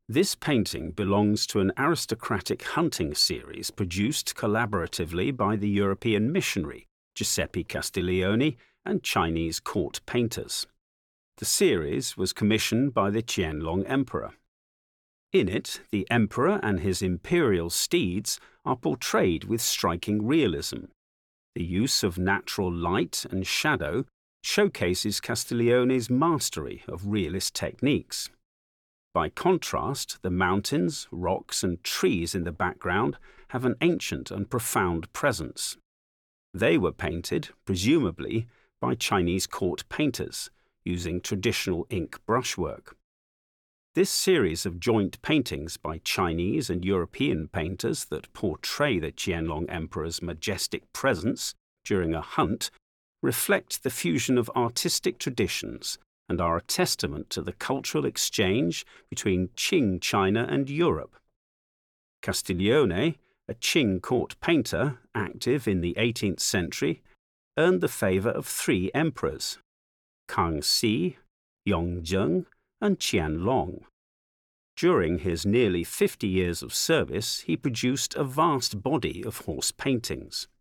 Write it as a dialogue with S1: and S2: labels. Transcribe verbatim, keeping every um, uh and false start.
S1: This painting belongs to an aristocratic hunting series produced collaboratively by the European missionary Giuseppe Castiglione and Chinese court painters. The series was commissioned by the Qianlong Emperor. In it, the emperor and his imperial steeds are portrayed with striking realism. The use of natural light and shadow showcases Castiglione's mastery of realist techniques. By contrast, the mountains, rocks and trees in the background have an ancient and profound presence. They were painted, presumably, by Chinese court painters, using traditional ink brushwork. This series of joint paintings by Chinese and European painters that portray the Qianlong Emperor's majestic presence during a hunt reflect the fusion of artistic traditions and are a testament to the cultural exchange between Qing China and Europe. Castiglione, a Qing court painter active in the eighteenth century, earned the favour of three emperors: Kangxi, Yongzheng, and Qianlong. During his nearly fifty years of service, he produced a vast body of horse paintings.